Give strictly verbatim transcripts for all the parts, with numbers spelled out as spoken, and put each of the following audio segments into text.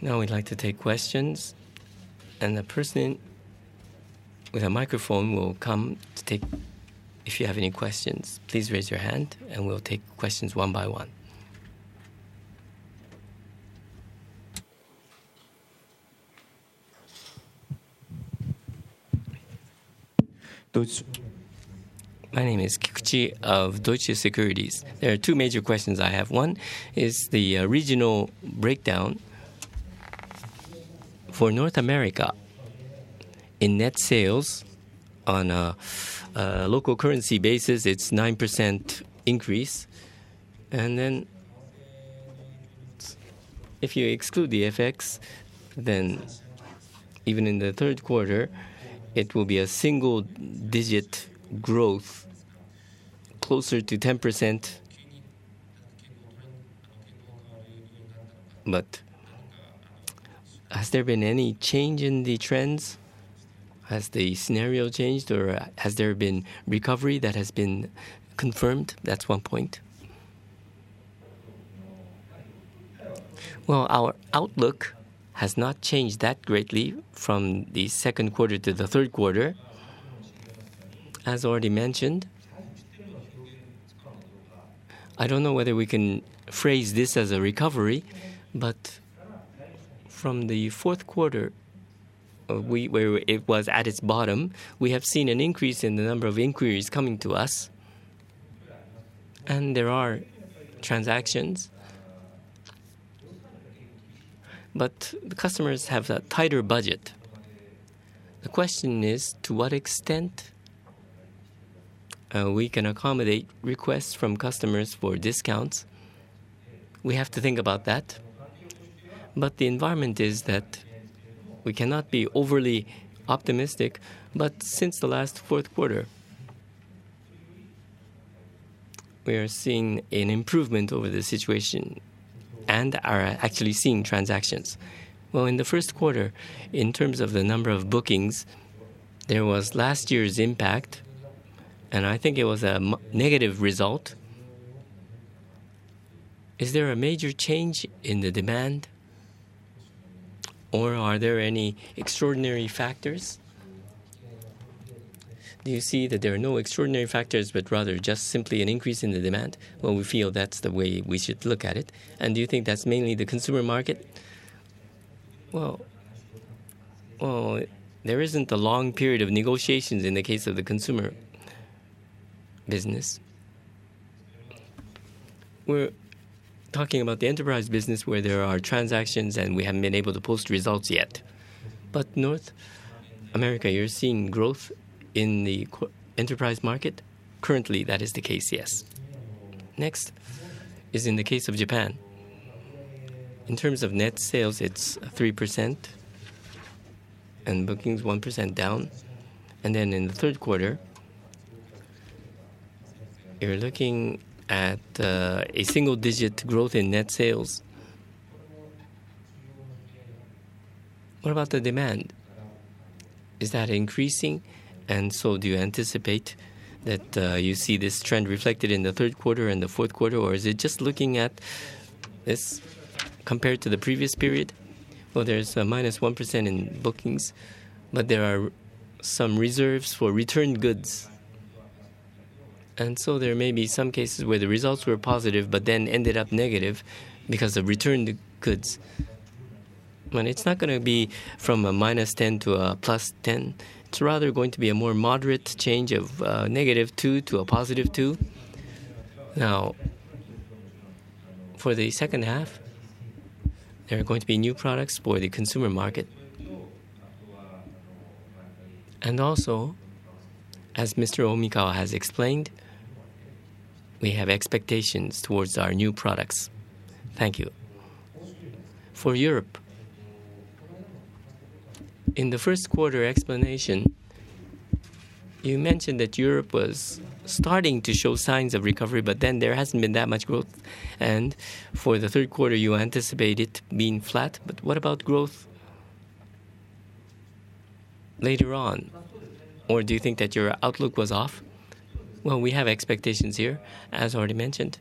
Now we'd like to take questions, and the person with a microphone will come to take. If you have any questions, please raise your hand, and we'll take questions one by one. My name is Kikuchi of Deutsche Securities. There are two major questions I have. One is the uh, regional breakdown. For North America, in net sales, on a, a local currency basis, it's nine percent increase. And then if you exclude the F X, then even in the third quarter, it will be a single-digit growth, closer to ten percent. But has there been any change in the trends? Has the scenario changed, or has there been recovery that has been confirmed? That's one point. Well, our outlook has not changed that greatly from the second quarter to the third quarter. As already mentioned, I don't know whether we can phrase this as a recovery, but from the fourth quarter, uh, we, where it was at its bottom, we have seen an increase in the number of inquiries coming to us. And there are transactions. But the customers have a tighter budget. The question is, to what extent uh, we can accommodate requests from customers for discounts. We have to think about that. But the environment is that we cannot be overly optimistic. But since the last fourth quarter, we are seeing an improvement over the situation and are actually seeing transactions. Well, in the first quarter, in terms of the number of bookings, there was last year's impact, and I think it was a m- negative result. Is there a major change in the demand? Or are there any extraordinary factors? Do you see that there are no extraordinary factors, but rather just simply an increase in the demand? Well, we feel that's the way we should look at it. And do you think that's mainly the consumer market? Well, well, there isn't a long period of negotiations in the case of the consumer business. We're talking about the enterprise business where there are transactions and we haven't been able to post results yet. But North America, you're seeing growth in the enterprise market? Currently, that is the case, yes. Next is in the case of Japan. In terms of net sales, it's three percent, and bookings one percent down. And then in the third quarter, you're looking at uh, a single-digit growth in net sales. What about the demand? Is that increasing? And so do you anticipate that uh, you see this trend reflected in the third quarter and the fourth quarter, or is it just looking at this compared to the previous period? Well, there's a minus one percent in bookings, but there are some reserves for returned goods. And so there may be some cases where the results were positive but then ended up negative because of returned goods. And it's not going to be from a minus ten to a plus ten. It's rather going to be a more moderate change of uh, negative two to a positive two. Now, for the second half, there are going to be new products for the consumer market. And also, as Mister Omikawa has explained, we have expectations towards our new products. Thank you. For Europe, in the first quarter explanation, you mentioned that Europe was starting to show signs of recovery, but then there hasn't been that much growth. And for the third quarter, you anticipate it being flat. But what about growth later on? Or do you think that your outlook was off? Well, we have expectations here, as already mentioned.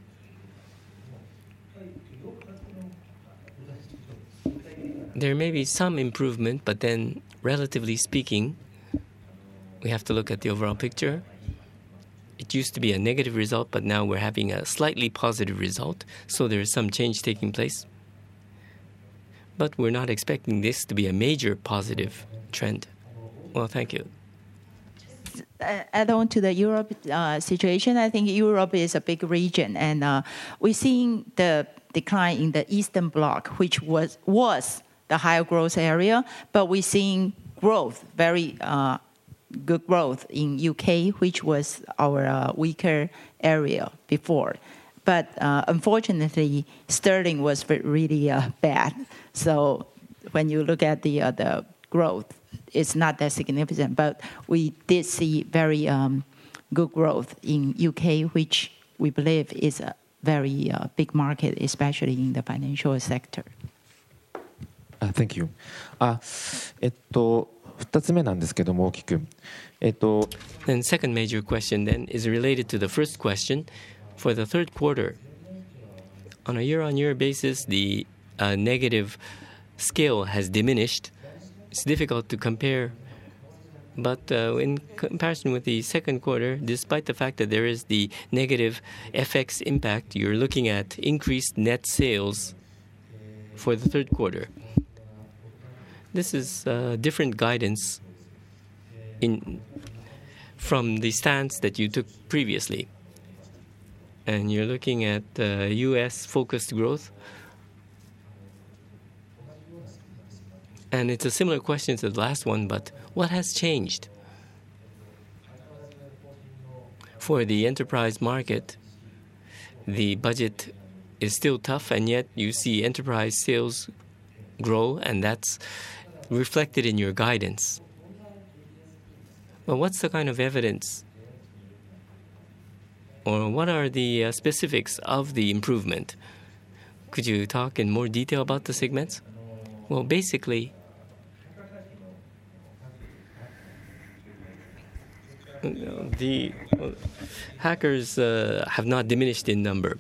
there may be some improvement, but then, relatively speaking, we have to look at the overall picture. It used to be a negative result, but now we're having a slightly positive result, so there is some change taking place. But we're not expecting this to be a major positive trend. Well, thank you. Add on to the Europe uh, situation, I think Europe is a big region, and uh, we're seeing the decline in the Eastern Bloc, which was was the higher growth area, but we're seeing growth, very uh, good growth in U K, which was our uh, weaker area before. But uh, unfortunately, sterling was really uh, bad. So when you look at the uh, the growth, it's not that significant. But we did see very um, good growth in U K, which we believe is a very uh, big market, especially in the financial sector. Uh, thank you. あ、えっと二つ目なんですけども大きく、えっと。 Then second major question then is related to the first question. For the third quarter, on a year-on-year basis, the uh, negative scale has diminished. It's difficult to compare, but uh, in comparison with the second quarter, despite the fact that there is the negative F X impact, you're looking at increased net sales for the third quarter. This is uh, different guidance in from the stance that you took previously. And you're looking at uh, U S-focused growth. And it's a similar question to the last one, but what has changed? For the enterprise market, the budget is still tough, and yet you see enterprise sales grow, and that's reflected in your guidance. Well, what's the kind of evidence? Or what are the uh, specifics of the improvement? Could you talk in more detail about the segments? Well, basically, the well, hackers uh, have not diminished in number.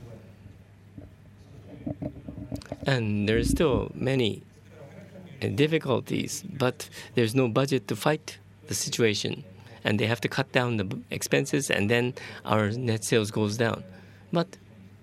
And there are still many difficulties, but there's no budget to fight the situation. And they have to cut down the expenses, and then our net sales goes down. But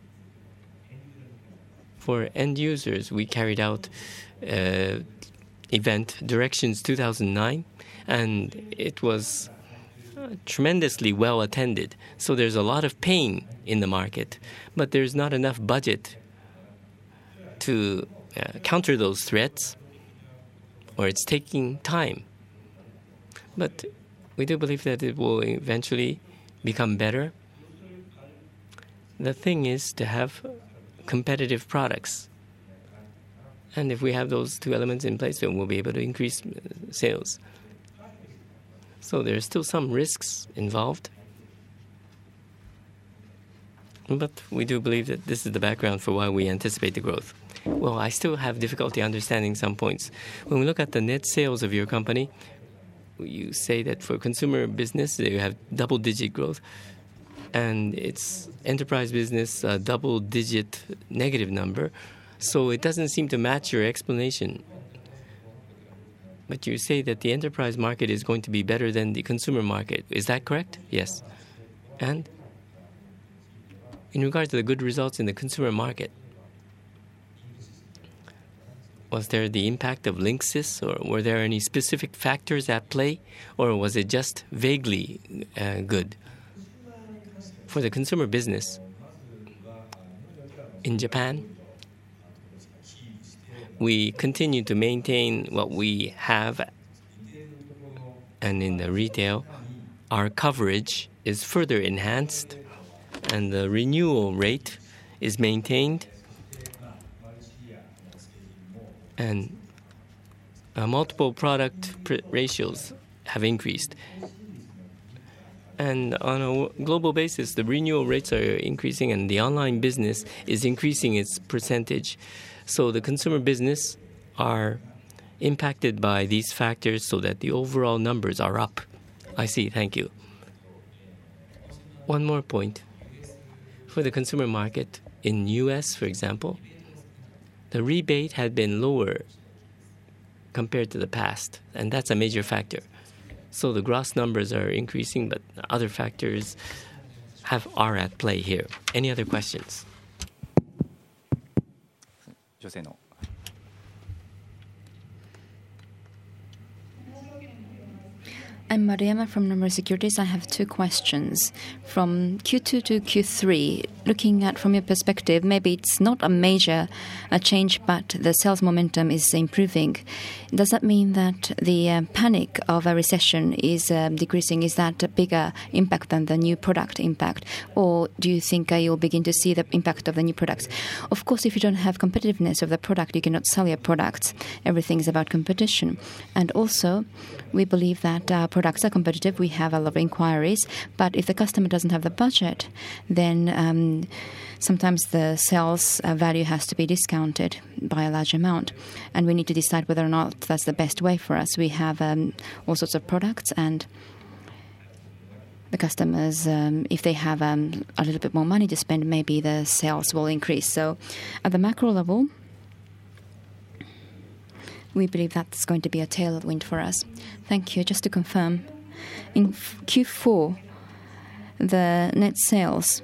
for end users, we carried out uh, event Directions two thousand nine, and it was uh, tremendously well attended. So there's a lot of pain in the market, but there's not enough budget to uh, counter those threats, or it's taking time. But we do believe that it will eventually become better. The thing is to have competitive products. And if we have those two elements in place, then we'll be able to increase sales. So there are still some risks involved. But we do believe that this is the background for why we anticipate the growth. Well, I still have difficulty understanding some points. When we look at the net sales of your company, you say that for consumer business, you have double-digit growth, and it's enterprise business, a double-digit negative number. So it doesn't seem to match your explanation. But you say that the enterprise market is going to be better than the consumer market. Is that correct? Yes. And in regard to the good results in the consumer market, was there the impact of Linksys, or were there any specific factors at play, or was it just vaguely uh, good? For the consumer business, in Japan, we continue to maintain what we have, and in the retail, our coverage is further enhanced, and the renewal rate is maintained. And uh, multiple product pr- ratios have increased. And on a w- global basis, the renewal rates are increasing, and the online business is increasing its percentage. So the consumer business are impacted by these factors so that the overall numbers are up. I see. Thank you. One more point. For the consumer market, in U S, for example, the rebate had been lower compared to the past, and that's a major factor. So the gross numbers are increasing, but other factors have are at play here. Any other questions? 女性の I'm Maruyama from Nomura Securities. I have two questions. From Q two to Q three, looking at from your perspective, maybe it's not a major uh, change, but the sales momentum is improving. Does that mean that the uh, panic of a recession is um, decreasing? Is that a bigger impact than the new product impact? Or do you think uh, you'll begin to see the impact of the new products? Of course, if you don't have competitiveness of the product, you cannot sell your products. Everything is about competition. And also, we believe that our products are competitive. We have a lot of inquiries. But if the customer doesn't have the budget, then um, sometimes the sales uh, value has to be discounted by a large amount. And we need to decide whether or not that's the best way for us. We have um, all sorts of products, and the customers, um, if they have um, a little bit more money to spend, maybe the sales will increase. So at the macro level, we believe that's going to be a tailwind for us. Thank you. Just to confirm, in Q four, the net sales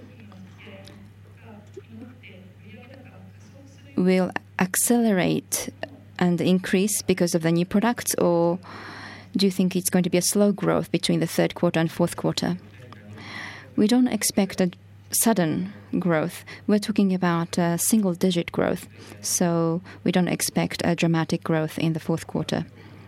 will accelerate and increase because of the new products, or do you think it's going to be a slow growth between the third quarter and fourth quarter? We don't expect a sudden growth. We're talking about a single-digit growth, so we don't expect a dramatic growth in the fourth quarter.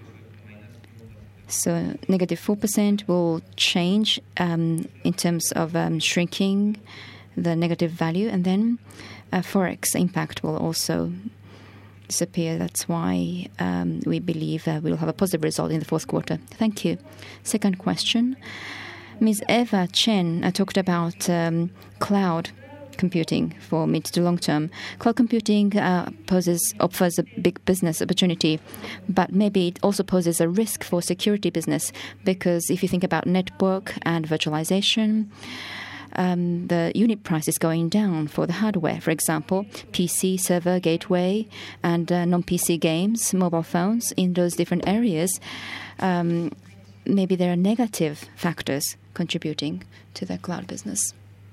So negative four percent will change um, in terms of um, shrinking the negative value, and then uh, Forex impact will also disappear. That's why um, we believe uh, we'll have a positive result in the fourth quarter. Thank you. Second question. Miz Eva Chen uh, talked about um, cloud computing for mid to long term. Cloud computing uh, poses offers a big business opportunity, but maybe it also poses a risk for security business, because if you think about network and virtualization, um, the unit price is going down for the hardware. For example, P C, server, gateway, and uh, non-P C games, mobile phones, in those different areas, um, maybe there are negative factors contributing to the cloud business.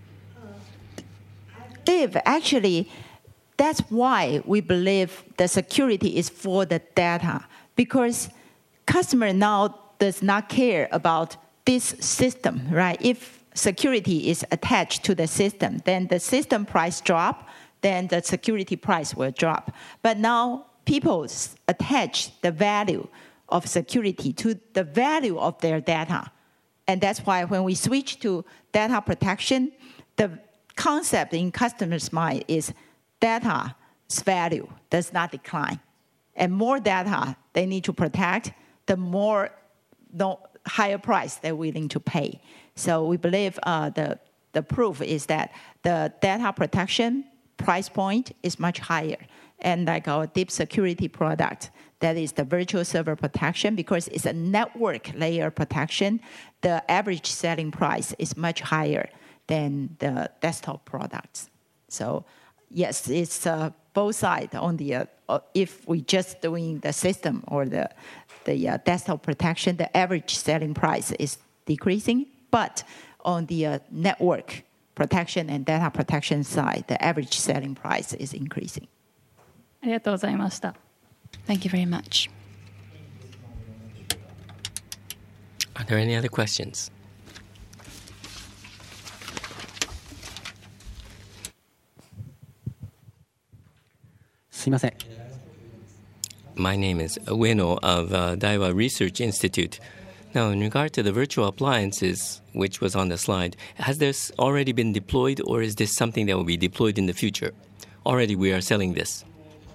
Dave, actually, that's why we believe the security is for the data, because customer now does not care about this system, right? If security is attached to the system, then the system price drop, then the security price will drop. But now people attach the value of security to the value of their data. And that's why when we switch to data protection, the concept in customers' mind is data's value does not decline. And more data they need to protect, the more the higher price they're willing to pay. So we believe uh, the, the proof is that the data protection price point is much higher. And like our deep security product, that is the virtual server protection, because it's a network layer protection, the average selling price is much higher than the desktop products. So yes, it's uh, both sides. On the uh, if we just doing the system or the the uh, desktop protection, the average selling price is decreasing. But on the uh, network protection and data protection side, the average selling price is increasing. ありがとうございました。 Thank you very much. Are there any other questions? My name is Ueno of uh, Daiwa Research Institute. Now, in regard to the virtual appliances, which was on the slide, has this already been deployed, or is this something that will be deployed in the future? Already we are selling this.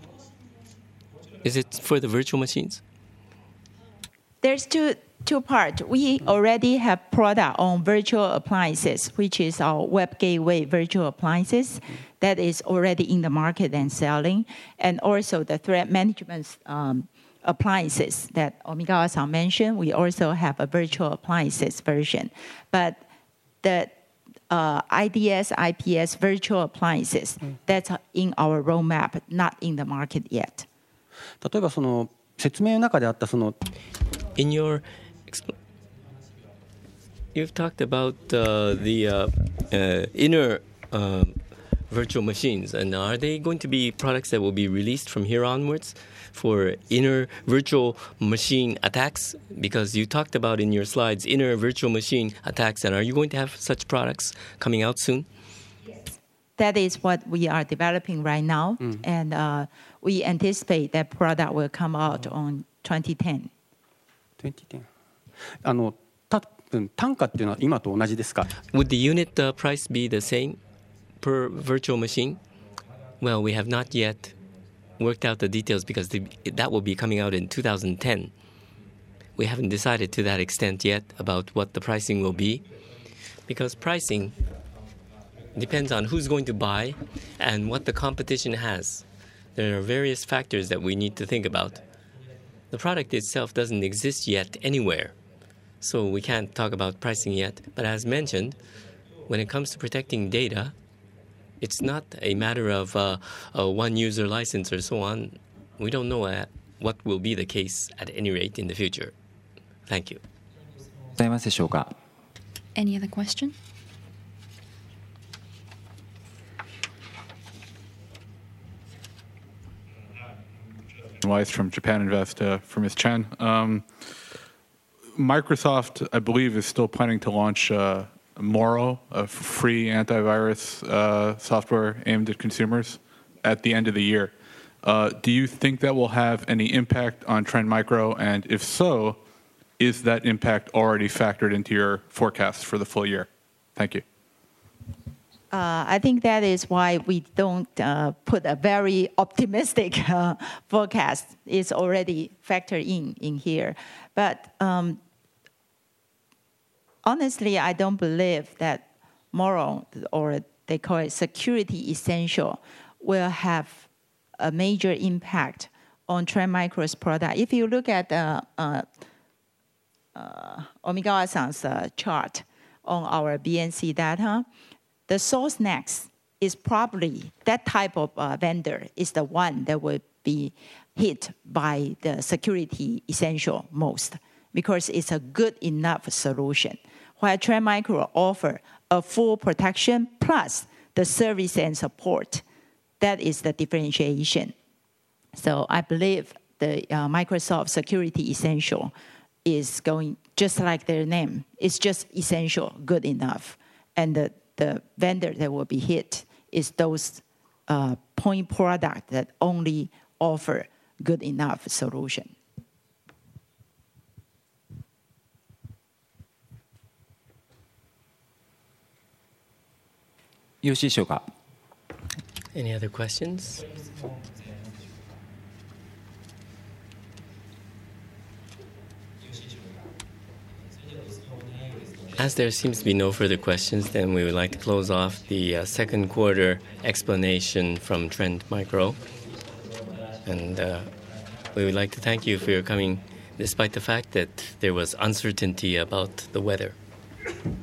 Is it for the virtual machines? There's two two parts. We already have product on virtual appliances, which is our web gateway virtual appliances that is already in the market and selling, and also the threat management um, appliances that Omigawa-san mentioned. We also have a virtual appliances version, but the uh, I D S, I P S virtual appliances, that's in our roadmap, not in the market yet. 例えばその説明の中であったその In your expl- you've talked about uh, the uh, uh, inner uh, virtual machines, and are they going to be products that will be released from here onwards for inner virtual machine attacks? Because you talked about in your slides inner virtual machine attacks, and are you going to have such products coming out soon? That is what we are developing right now, Mm. and uh, we anticipate that product will come out on twenty ten. にじゅうてんあの多分単価っていうのは今と同じですか？ Would the unit uh, price be the same per virtual machine? Well, we have not yet worked out the details because the, that will be coming out in two thousand ten. We haven't decided to that extent yet about what the pricing will be, because pricing depends on who's going to buy and what the competition has. There are various factors that we need to think about. The product itself doesn't exist yet anywhere, so we can't talk about pricing yet. But as mentioned, when it comes to protecting data, it's not a matter of uh, a one user license or so on. We don't know uh, what will be the case at any rate in the future. Thank you. ございますでしょうか。 Any other question? Weiss from Japan Invest uh, for Miz Chen. Um, Microsoft, I believe, is still planning to launch uh, Moro, a free antivirus uh, software aimed at consumers, at the end of the year. Uh, do you think that will have any impact on Trend Micro? And if so, is that impact already factored into your forecast for the full year? Thank you. Uh, I think that is why we don't uh, put a very optimistic uh, forecast. It's already factored in in here. But um, honestly, I don't believe that Moro, or they call it security essential, will have a major impact on Trend Micro's product. If you look at uh, uh, uh, Omigawa-san's uh, chart on our B N C data, the SourceNext is probably, that type of uh, vendor is the one that will be hit by the security essential most, because it's a good enough solution. While Trend Micro offer a full protection plus the service and support, that is the differentiation. So I believe the uh, Microsoft Security Essential is going just like their name. It's just essential, good enough. And the, the vendor that will be hit is those uh, point products that only offer good enough solution. よろしいでしょうか。 Any other questions? As there seems to be no further questions, then we would like to close off the uh, second quarter explanation from Trend Micro. And uh, we would like to thank you for your coming, despite the fact that there was uncertainty about the weather.